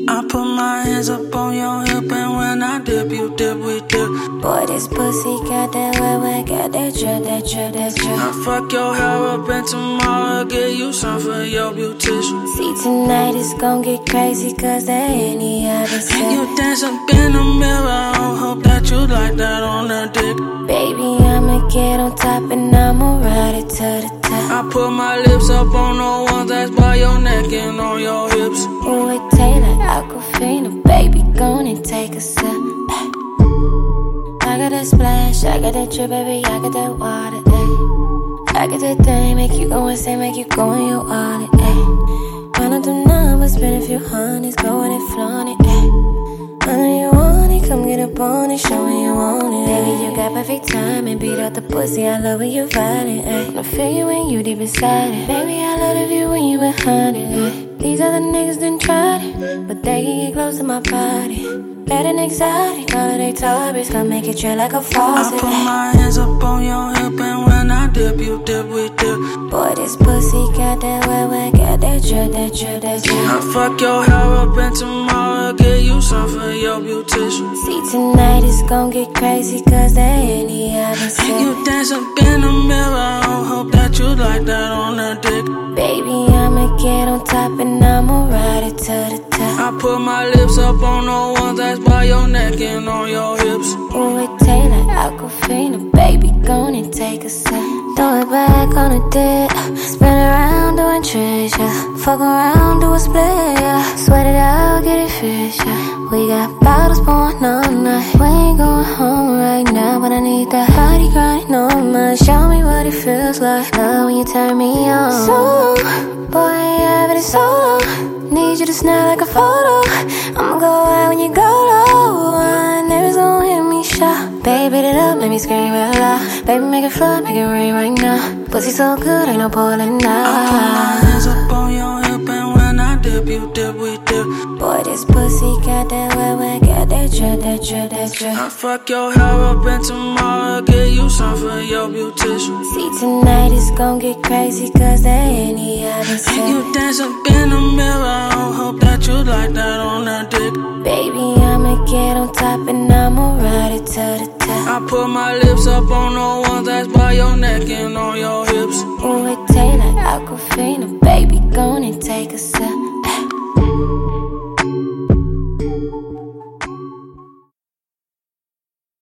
I put my hands up on your hip, and when I dip, you dip, we dip. Boy, this pussy got that wet, got that drip, that drip, that drip. I fuck your hair up, and tomorrow I'll get you some for your beautician. See, tonight it's gon' get crazy, cause there ain't any other set. You dance up in the mirror, I hope that you like that on the dick. Baby, I'ma get on top and I'ma ride it to the top. I put my lips up on the ones that's by your neck and on your hips. Ooh, it taste like Aquafina, baby, go on and take a sip. I got that splash, I got that drip, baby, I got that water, ayy. I got that thing, make you go insane, make you go in your wallet, ayy. Run up them numbers, spend a few hundreds, go on and flaunt it, ayy. I know you want it, come get up on it, show me you want it, baby, you got perfect time and beat up the pussy, I love when you violent, ayy. I feel you when you deep inside it, baby, I love the view when you behind it, ayy. These other niggas done tried it, but they can get close to my body. Bad and exotic, all of they topics, come make it drill like a faucet. I put my hands up on your hip, and when I dip, you dip, we dip. Boy, this pussy got that wet, got that drip, that drip, that drip. I fuck your hair up, and tomorrow I'll get you some for your beautician. See, tonight it's gon' get crazy, cause there ain't any other set. You dance up in the mirror, I hope that you like that on the dick. Baby, I'ma get on top and I'ma ride it to the top. I put my lips up on the ones that's by your neck and on your hips. Ooh, it taste like Aquafina, baby, go on and take a sip. Throw it back on the dip, spin around doing tricks, yeah. Fuck around, do a split, yeah. Sweat it out, get it fish, yeah. We got bottles pouring all night. We ain't going home right now, but I need that body grinding on mine. Show me what it feels like, love when you turn me on. So long, boy, I ain't having it so long. Need you to snap like a photo. I'ma go out when you go low. I never gon' hear me shout. Baby, beat it up, make me scream real loud. Baby, make it flood, make it rain right now. Pussy so good, ain't no pulling out. I put my hands up on your hip, and when I dip, you dip, we dip. Boy, this pussy got that wet, got that drip, that drip, that drip. I fuck your hair up, and tomorrow I'll get you some for your beautician. See, tonight it's gon' get crazy, cause there ain't any other set. You dance up in the mirror, I hope that you like that on the dick. Baby, I'ma get on top and I'ma ride it to the top. I put my lips up on the ones that's by your neck and on your hips. Ooh, it taste like Aquafina, baby, go on and take a sip.